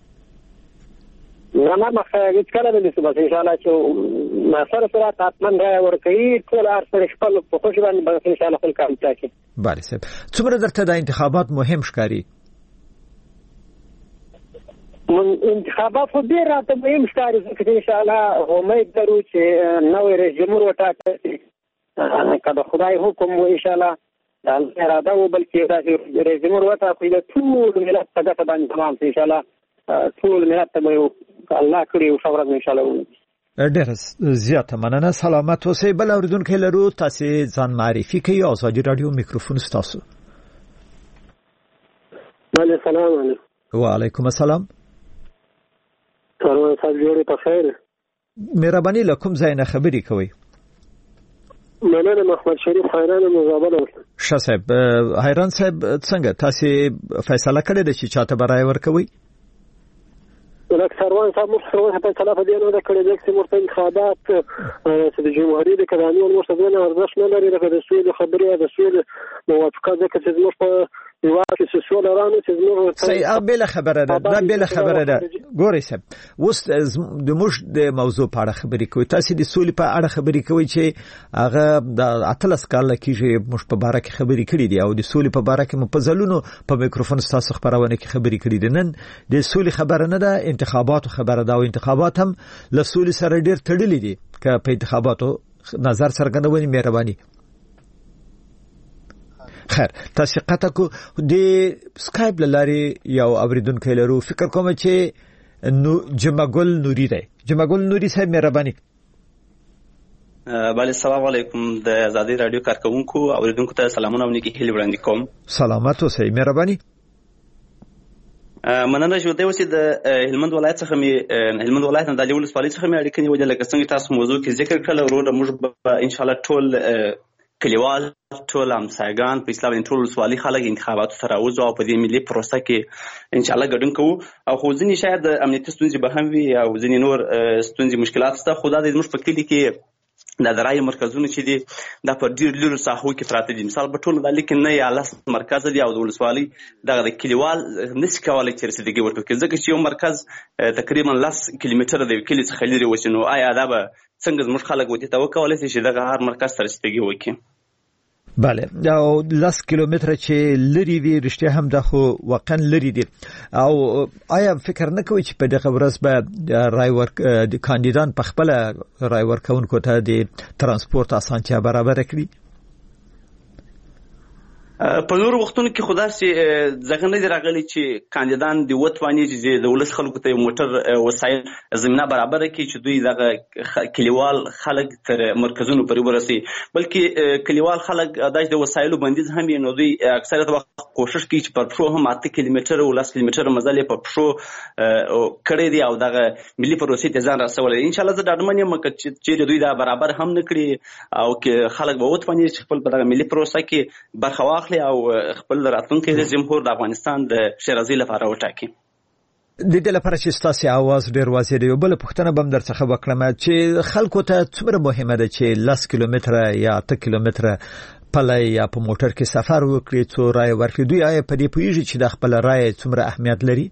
Speaker 13: نه مخه هیڅ کله نه نیسو. بس ان شاء الله چې ما سره صورت حتما رای ورکوي، ټول هر څه خپل په خوښه باندې به ان شاء الله خپل کار کوي.
Speaker 3: بله صاحب، څومره درته د انتخابات مهم ښکاري؟
Speaker 13: انتخابات خو ډېر راته مهم ښکاري، ځکه ان شاء الله امید لرو چې نوی رئیس جمهور وټاکل شي، که د خدای حکم و ان شاء الله د اراده و، بلکې داسې رئیس جمهور وټاکي د ټول ملت په ګټه باندې تمام شي ان شاء الله. ټول ملت ته به الله کړي او ښه ورځ ان شاء الله.
Speaker 3: ډېره زیاته مننه. سلامت اوسئ. بل اورېدونکي لرو، تاسې ځان معرفي کړئ. ازادي راډیو میکروفون ستاسو.
Speaker 13: بله سلام علیکم.
Speaker 3: وعلیکم السلام.
Speaker 13: سلام صاحب، جوړې په خیر.
Speaker 3: مهرباني له کوم ځای نه خبرې کوئ؟
Speaker 8: مننه محمد شریف حیران مزابله
Speaker 3: ښه صاحب حیران صاحب څنګه تاسو فیصله کړې ده چې چاته برای ورکوي
Speaker 8: ولکه سروان صاحب مخکې په خلاف دی نو د کړي د مرتد انتخابات چې د جمهوریت د قانون مرتضی ارزښت نه لري د سویل خبرې د سویل موافقت د کس زموږ په یواکه سوسول رانه چې زموږ
Speaker 3: صحیح بل خبره ده دا بل خبره ده ګورئ صاحب اوس د موږ د موضوع په اړه خبرې کوي تاسو د سولې په اړه خبرې کوي چې هغه د اتلس کال کې موږ په باره کې خبرې کړې دي او د سولې په باره کې مپزلونو په میکروفون تاسو خبرونه کې خبرې کړې دي نن د سولې خبره نه ده انتخاباتو خبره ده او انتخابات هم له سولې سره ډېر تړلي دي که په انتخاباتو نظر څرګندونې مهرباني خیر تاسو قطع کو د سکایپ لاري یو اوریدونکو لرو فکر کوم چې نو جمعګل نوري دی جمعګل نوري صاحب مهرباني
Speaker 14: بله السلام علیکم د آزادی رادیو کارکونکو اوریدونکو ته سلامونه او نیکی هیله وړاندې کوم
Speaker 3: سلامات اوسئ مهرباني
Speaker 14: مننه شو دی اوسې د هلمند ولایت څخه می هلمند ولایت نه د لیول سپالي څخه می اړیکې نیولې لکه څنګه تاسو موضوع کې ذکر کړل ورو موږ ان شاء الله ټول کلیوال ټول همسایګان په اسلام ټول ولسوالي خلک انتخاباتو سره راوځو او په دې ملي پروسه کې ان شاء الله ګډون کوو او خو ځینې شاید امنیتي ستونزې به هم وي او ځینې نور ستونزې مشکلات شته خو دا د موږ په کلي کې د درای مرکزونه چې دي دا په ډیر لرو ساحو کې پراته دي مثال په ټول د لیکن نه یا لاس مرکز دی او د ولسوالي د کلیوال نس کولای چې رسیدګي ورکړي ځکه چې یو مرکز تقریبا 10 کیلومتر د کلی څخه لري وسنو آیا دا به څنګه زموږ خلک وتی توکل چې دغه هر مرکز سره رسیدګي وکړي
Speaker 3: بله او 10 کیلومتر چې لري وی رښتیا هم د خو واقعا لري دي او آیا فکر نه کوي چې په دغه ورځ به رای ورک د کاندیدان په خپل رای ورکونکو ته د ترانسپورت اسانتیا برابر کړي
Speaker 14: په نور وختونو کې خدا سي ځکه نه راغلي چې کاندیدان دی وټوانی چې د ولس خلکو ته موټر وسایل زمينه برابر کړي چې دوی دغه کلیوال خلک تر مرکزونو پورې ورسي بلکې کلیوال خلک د وسایلو بندیز هم نه دوی اکثریت وخت کوشش کوي چې پر پښو هم 8 کیلومتر او 10 کیلومتر مزل په پښو کړی دی او دغه ملي پروسې ته ځان رسول ان شاء الله زه ډاډمن یم چې دوی دا برابر هم نه کړي او کې خلک به وټوانی چې خپل په دغه ملي پروسه کې برخه واخلي او خپل راتلونکي رئیس جمهور د افغانستان د شیرازي لپاره وټاکي
Speaker 3: د دې لپاره چې تاسو आवाज ډیر واضح دی بل پښتنه بم در څخه وکړم چې خلکو ته څومره مهمه ده چې 10 کیلومتر یا 8 کیلومتر پلای یا په موټر کې سفر وکړي څو رای ورکړي دوی آیا په دې پوهیږي چې د خپل رای څومره اهمیت لري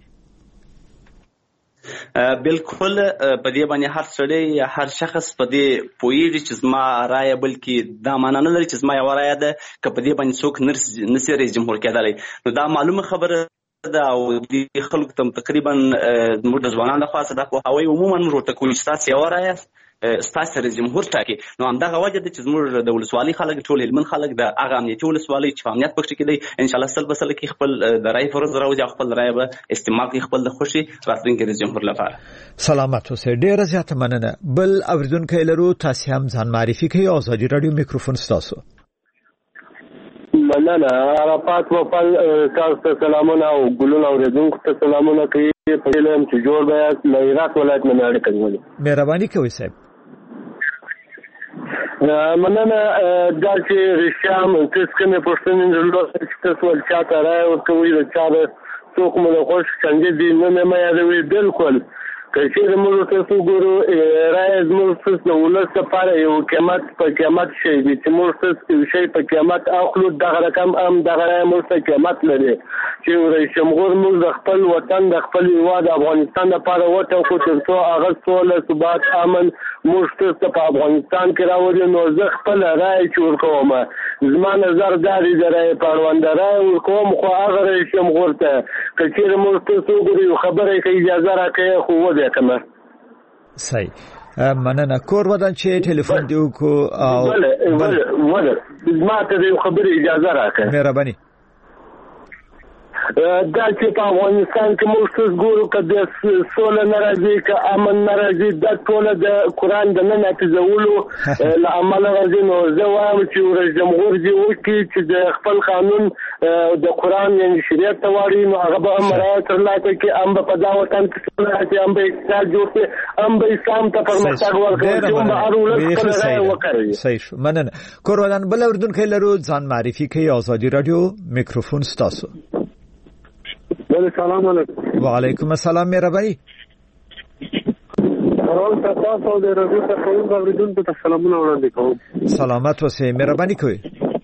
Speaker 14: بالکل په دې باندې هر سړی یا هر شخص په دې پوهیږي چې زما رائے بلکې دا معنا نه لري چې زما یو رائے ده که په دې باندې څوک نشي رئیس جمهور کېدلی نو دا معلومه خبره ده او د خلکو ته تقریبا موږ د ځوانانو لخوا څخه د پوهاوی عموما موږ ورته کوو چې تاسو یو رائے ستاسو رئیس جمهور ټاکي نو همدغه وجه ده چې زموږ د ولسوالي خلک ټول هلمند خلک د هغه امنیتي ولسوالي چې امنیت پکې کې دی ان شاء الله سل کې خپل د رای فرض راوځي خپل رای به استعمال کوي خپل د خوشي راتلونکي رئیس جمهور لپاره
Speaker 3: سلامات اوسئ ډیر زیات مننه بل اوریدونکو لرو تاسو هم ځان معرفي کوي آزادي رادیو میکروفون تاسو
Speaker 5: مننه عرفات وفل تاسو سلامونه او ګلونه اوریدونکو ته سلامونه کوي په علم چې جوړ دی له عراق ولایت نه اړیکه کوي
Speaker 3: مهرباني کوي صاحب
Speaker 5: مننه دا چې رښتیا تاسو کومه پوښتنه درلوده چې تاسو ولچاته راي ورکوي د چا څوک مو خوښ څنګه دي نه مې یادوي بالکل چې موږ تاسو ګورو راي زموږ څه ولست لپاره یو قیمت په قیمت شي چې موږ څه شي په قیمت اخلو دغه رقم هم دغه موږ څه قیمت لري چې رئیس جمهور موږ د خپل وطن د خپل هیواد افغانستان لپاره وټاکو خو تر څو هغه سوله ثبات امن موږ ته په افغانستان کې راوړي نو زه خپل رائے چور کوم زما نظر دا دی د رائے پرونده رائے ورکوم خو هغه رئیس جمهور ته چې موږ تاسو ګورو خبره کوي اجازه راکړي خو وځه کما
Speaker 3: صحیح مننه کور ودان چې ټلیفون دیو کو او
Speaker 5: ولا ما ته خبره اجازه راکړي
Speaker 3: مهرباني
Speaker 8: دا چې په افغانستان کې موږ څه ګورو کده سوله ناراضي ک امن ناراضي د ټول د قران د نه نتیجولو لعمل راځي نو زه وایم چې رئیس جمهور دی وکړي چې د خپل قانون د قران یعنی شریعت تواري نو هغه به امرات ترلاته کې ام په دا وطن کې راځي ام به اقتصاد جوړ کې ام به اسلام ته پرمختګ ورکړي چې به اړول کړي وکړي
Speaker 3: صحیح شو مننه کورودان بل اردوونکو لرو ځان معرفي کوي آزادي رادیو میکروفون ستاسو
Speaker 8: سلام علیکم
Speaker 3: وعلیکم السلام مهرباني
Speaker 8: سلام تاسو د رادیو ته کوم اوریدونکو ته سلامونه وړاندې کوم
Speaker 3: سلامات اوسئ مهرباني کوئ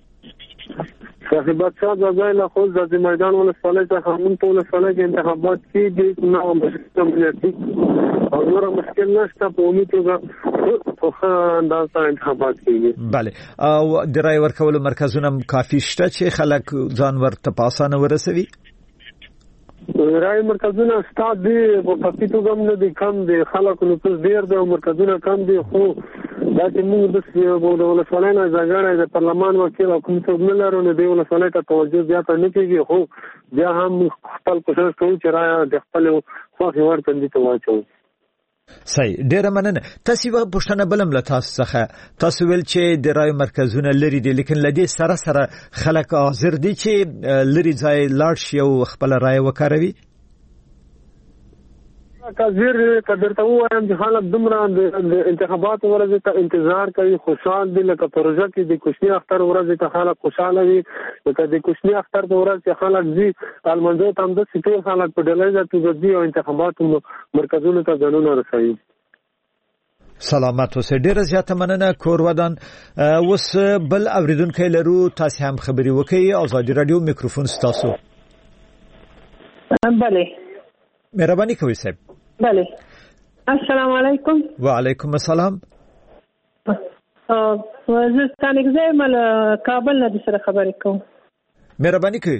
Speaker 8: صاحب بادشاہ ځای له خو د میدان ولسوالۍ څخه موږ په ولسوالۍ کې انتخابات کیږي نو مشکل او نور مشکل نشته په امید توګه خو اندازه انتخابات کیږي
Speaker 3: bale او د رای ورکولو مرکزونه کافي شته چې خلک ځان ورته پاسانه ورسوي
Speaker 8: رای مرکزونه ستاد دي په پټو غم نه دي کم دي خلکو نو څه ډیر دي مرکزونه کم دي خو دا چې موږ د ولسوالۍ نه ځاګړې د پارلمان وکیل او کوم څه نه لرو نو د ولسوالۍ ته توجه زیاته نه کیږي خو بیا هم خپل کوشش کوو چې رای د خپل خوښ ورته دي ته واچو
Speaker 3: صحیح ډیره مننه تاسو به پښتنه بلم له تاسو څخه تاسو ول چې د رای مرکزونه لري دي لیکن لدی سره سره خلک حاضر دي چې لري ځای لاړ شي او خپل رای وکاروي
Speaker 8: کاذر قدرته وایم چې خلک دومره د انتخاباتو ورځ ته انتظار کوي خوشحال دي لکه پروژه کې د کوشنی اختر ورځ ته خلک خوشاله وي لکه د کوشنی اختر د ورځ ته خلک دي المنځو ته هم د سټیل خلک په ډله ځای دي او انتخاباتو مرکزونو ته ځانونه رسوي
Speaker 3: سلامات اوسئ ډیره زیاته مننه کور ودان اوس بل اوریدونکو لرو تاسو هم خبري وکړئ آزادي رادیو میکروفون ستاسو
Speaker 15: بله
Speaker 3: مهرباني کوئ صاحب
Speaker 15: بله السلام علیکم
Speaker 3: وعلیکم السلام
Speaker 15: زه ستانګ زه مل کابل نه سره خبرې کوم
Speaker 3: مهرباني کوئ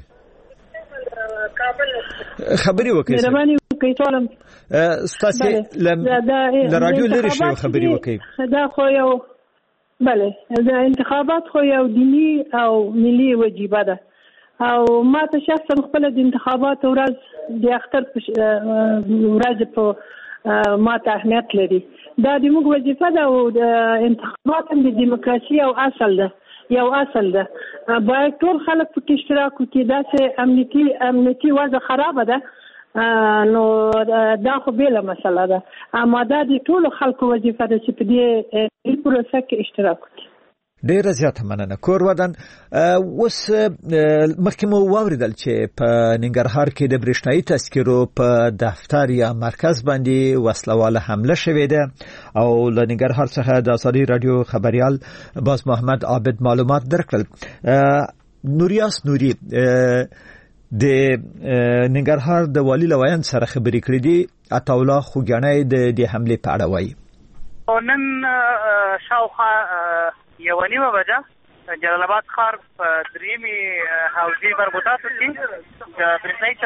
Speaker 3: خبري وکړئ
Speaker 15: مهرباني وکړئ ټولم
Speaker 3: ستاسو ل رادیو لري شو خبري وکړئ
Speaker 15: دا خو یو بله دا انتخابات خو یو دینی او ملي وجیبه ده او ما ته شخصا خپل د انتخابات ورځ د اختر ورځ په ما ته اهمیت لري دا د موږ وظیفه ده او د انتخابات د دیموکراسي او اصل ده یو اصل ده باید ټول خلک په اشتراک وکړي دا چې امنیتي وضع خراب ده نو دا خو بیل مسله ده اما دا د ټول خلکو وظیفه ده چې په دې پروسه کې اشتراک وکړي
Speaker 3: ډیره زیاته مننه کور ودان اوس مخکې مو واوریدل چې په ننګرهار کې د برېښنايي تذکرو په دفتر یا مرکز باندې وسلواله حمله شوې ده او له ننګرهار څخه د آزادي رادیو خبريال باز محمد عابد معلومات درکړل نوریاس نوري د ننګرهار د والي لویان سره خبرې کړې دي عطاوله خوګانای د دې حمله په اړه وایي
Speaker 16: نن شاوخوا یو نیمه بجه جلال آباد ښار په دریمي حوزې مربوطاتو کې د برېښنايي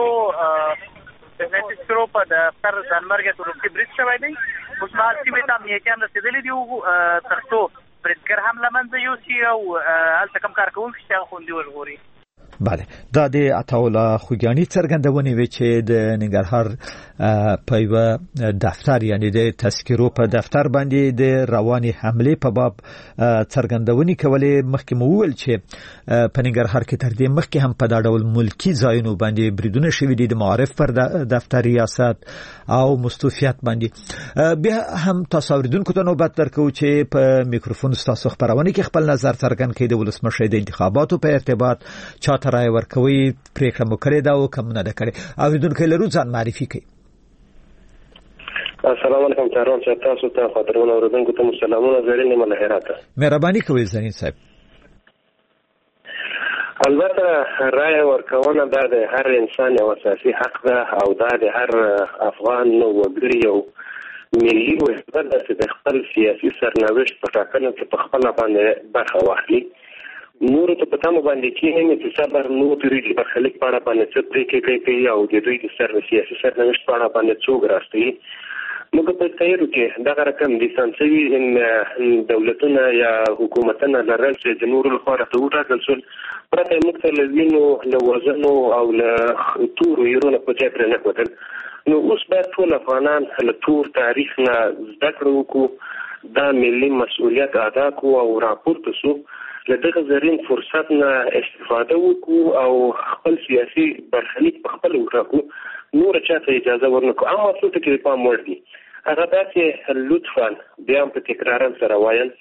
Speaker 16: تذکرو په دفتر ځانمرګه تورکي برید شوی دی اوس مهال سیمې ته امنیتیان رسېدلي دي تر څو بریدګر هم له منځه یوسي او هلته کوم کارکوونکي چې هغه خوندي وژغوري
Speaker 3: بله دا د عطاوله خوګیانی څرګندونې وی چې د ننګرهار په یو دفتر یعنی د تذکرو په دفتر باندې د رواني حمله په باب څرګندونې کولې مخکې مو ویل چې په ننګرهار کې تر دې مخکې هم په دا ډول ملکی ځایونو باندې بریدونه شوي دي د معارف پر دفتر ریاست او مستوفیات باندې بیا هم تاسو اوریدونکو ته نوبت درکو چې په میکروفون تاسو خبرونه کې خپل نظر څرګند کړئ د ولسمشر د انتخاباتو په ارتباط چاته رای ورکوي پریکړه مو کړې دا او کوم نه ده کړې اوریدونکو لرو ځان معرفي کړئ
Speaker 6: السلام علیکم چارون چې تاسو ته خاطرونه اوریدونکو ته سلامونه زرینه ملهراته
Speaker 3: مهرباني کوئ زنین صاحب
Speaker 6: البته رای ورکونه د هر انسان یو اساسي حق ده او د هر افغان وګړي یو ملي وحدت ده چې د خپل سیاسي سرنوشت په ټاکنه کې په خپل باندې برخه واخلي نور ته پته مو باندې کېږي چې صبر نو ترې د برخلیک په اړه باندې څه پرې کوي او د دوی د سیاسي سرنوشت په اړه باندې څوک راستي
Speaker 17: موږ په تیرو کې دغه رقم دي سنسوي ان دولتونه یا حکومتونه لرل چې د نورو لپاره ته وټاکل شول پرته موږ ته لوینو له وزنو او له تورو یورو په ځای پرې نه کتل. نو اوس باید ټول افغانان له تور تاریخ نه زده کړه وکړو، دا ملي مسؤلیت ادا کړو او راپورته شو، له دغه زرین فرصت نه استفاده وکړو او خپل سیاسي برخلیک په خپل وټاکو، نور چاته اجازه ورنکړو. اما څه ته کې پام وړ دي هغه دا چې لطفا بیا په تکرار سره وایم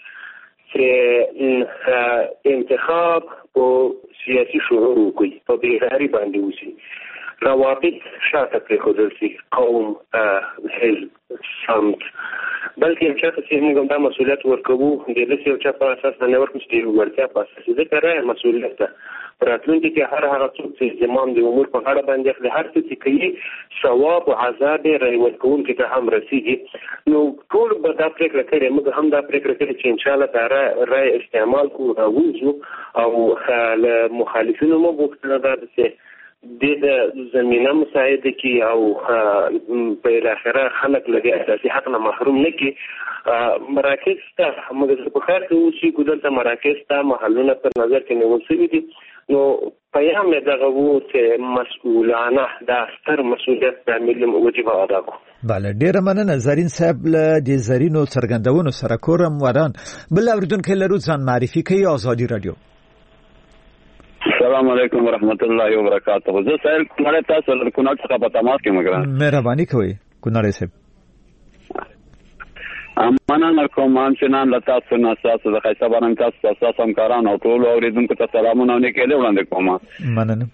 Speaker 17: چې انتخاب په سیاسي شعور وکړي، په بیغاري باندې وشي، روابط شاته پرېښودل شي، قوم، حزب، سمت، بلکې چاته چې موږ دا مسؤلیت ورکوو د لس یو چا په اساس نه ورکړو چې د وړتیا په اساس ځکه رایه مسؤلیت ده. په راتلونکي کې هر هغه څوک چې زمام د امور په غاړه باندې اخلي، هر څه چې کوي ثواب او عذاب یې رایې ورکوونکي ته هم رسیږي. نو ټول به دا پرېکړه کړې، موږ هم دا پرېکړه کړې چې انشاءالله دا رایې استعمال کړو، راووځو او له مخالفینو مو غوښتنه ده چې د زمینه مساعده کی او په الاخره خلک لږه اساسي حق نه محروم نه کی. مراکز ته موږ په خاطر اوسې ګدلته مراکز ته محلونه پر نظر کې نیول شوي دي. نو پیغام دغه وو چې مسؤلانه دا ستر مسؤلیت د ملي وجیبه ادا کو.
Speaker 3: بله ډیره مننه زرین صاحب له د زرینو څرګندونو سره کورم ودان. بل اوریدونکو لرو ځان معرفي کوي آزادي رادیو.
Speaker 18: السلام علیکم ورحمت الله وبرکاته. زه سائل کونړ تاسو له کونړ څخه په تماس کې مګران.
Speaker 3: مهرباني کوئ کونړ صاحب.
Speaker 18: مننه کوم چې نن له تاسو نه تاسو د خیسه باندې تاسو همکاران او ټول اوریدونکو ته سلامونه او نیکه وړاندې کوم.
Speaker 3: مننه.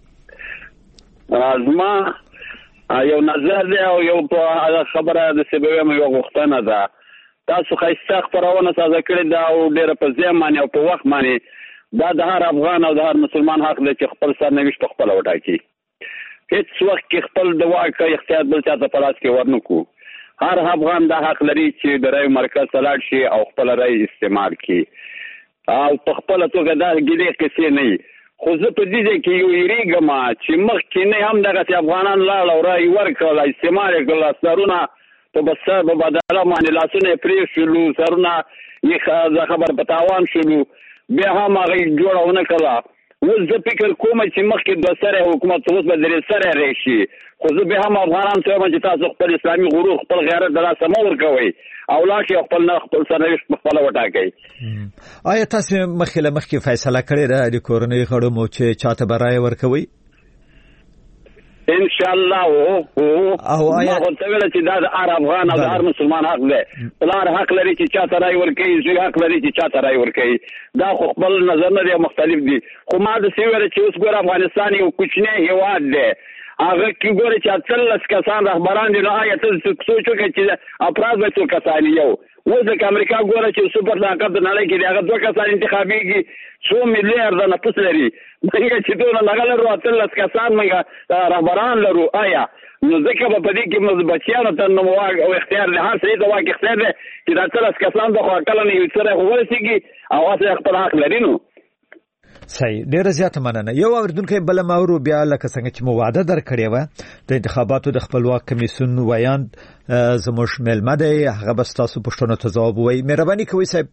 Speaker 18: زما یو نظر دی او یو په خبره د سبب یو غوښتنه ده. تاسو خیسه خبرونه ساده کړی دا او ډیره په ځای باندې او په وخت باندې دا د هر افغان او د هر مسلمان حق دی چې خپل سرنوشت په خپل وټاکي. هیڅ وخت کې خپل د واک اختیار بل چاته په لاس کې ورنکو. هر افغان دا حق لري چې د رای مرکز ته لاړ شي او خپل رای استعمال کړي او په خپل توګه دا ګیلې کسي نه. خو زه په دې کې یو یریږم چې مخکې نه هم دغه افغانان لاړ او رای ورکړل، استعمال کړل، سرونه په بسر په بدله باندې لاسونه پرې شلو، سرونه یې خبر په تاوان شلو، بیا هم هغه جوړونه کړه. اوس زه فکر کوم چې مخکې د سره حکومت اوس به درې سره راشي، خو زه به هم افغانان ته وایم چې تاسو خپل اسلامي غرور خپل غیرت د لاسه مه ورکوئ او لاړ خپل سرنوشت په خپله وټاکئ.
Speaker 3: آیا تاسو مخکې فیصله کړې ده د کورنۍ غړو مو چې چاته به رایه ورکوئ؟
Speaker 18: ان شاء الله او آیا ته ویل چې دا د هر افغان او د هر مسلمان حق دی. پلار حق لري چې چاته رای ورکوي، زوی حق لري چې چاته رای ورکوي. دا خو خپل نظر نه دی، مختلف دي. خو ما د سی ویل چې اوس ګور افغانستان یو کوچنی هیواد دی، هغه کې ګور چې 40 کسان رهبران دي. نو آیا ته سوچ وکړه چې افراد به څو کسان یو اوس د امریکا ګوره چې سپر طاقت د نړۍ کې هغه 2 کسان انتخابيږي، 100 میلیارډ د نفوس لري، موږ چې دونه لګل ورو 13 کسان موږ رهبران لرو. آیا نو ځکه په دې کې موږ بچیانو ته نو واګ او اختیار له هر څه د واګ اختیار دی چې دا 13 کسان د خو کله نه یو سره ورسیږي او هغه خپل حق لري. نو
Speaker 3: صحیح، ډیره زیاته مننه. یو اوریدونکو بل ماورو بیا لکه څنګه چې مو وعده درکړې و د انتخاباتو د خپلواک کمیسیون ویاند زموږ ملمه دی، هغه بس تاسو پښتنو ته ځواب وایي. مهرباني کوئ صاحب.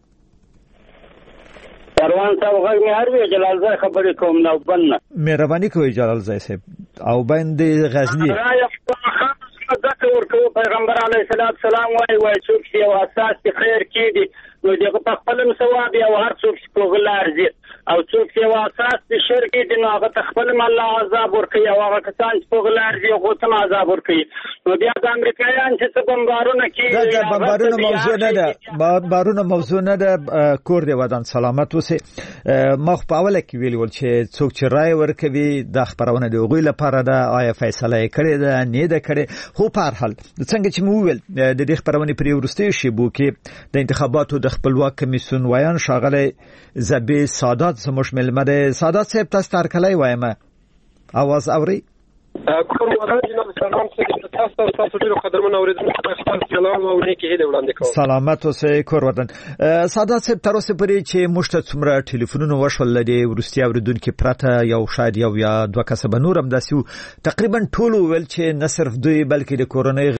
Speaker 19: پروان صاحب غږ مې هر وی جلال زای خبرې کوم نو بنه.
Speaker 3: مهرباني کوئ جلال زای صاحب او باندې غزنی
Speaker 19: ذکر ورکو پیغمبر علیه السلام وای څوک چې او اساس خیر کیږي نو دغه په خپل ثواب او هر څوک چې په غلار دي او څوک چې او اساس د شرک دي نو هغه خپل الله عذاب ورکوي او هغه کسان چې په غلار دي هغه ته عذاب ورکوي. نو بیا د امریکایان چې بمبارونه کوي
Speaker 3: دا بمبارونه موضوع نه ده، بمبارونه موضوع نه ده. کور دی ودان سلامت اوسه. ما په اوله کې ویل چې څوک چې رائے ورکوي د خبرونه دی غوی لپاره ده. آیا فیصله کړې ده نه ده کړې؟ خو په هر حال څنګه چې مو ویل د دې خبرونه پرې ورسته شي بو کې د انتخاباتو د خپلواک کمیسیون ویان شاغله زبی سادات زموږ ملمه ده. سادات صاحب تاسو تر کله وایم اواز اوري؟
Speaker 20: کوم ورځ جناب سلام څخه تاسو ډیرو قدرمن اوریدونکو ته خپل سلام او نیکی هیله وړاندې کوم.
Speaker 3: سلامت اوسئ کور وطن. سادات صاحب تر اوسه پرې چې مشته څومره ټلیفونونه وشول لدی ورستي اوریدونکو پرته یو شاید یو یا 2 کسب نورم داسیو تقریبا ټول ول چې نه صرف دوی بلکې د کورونای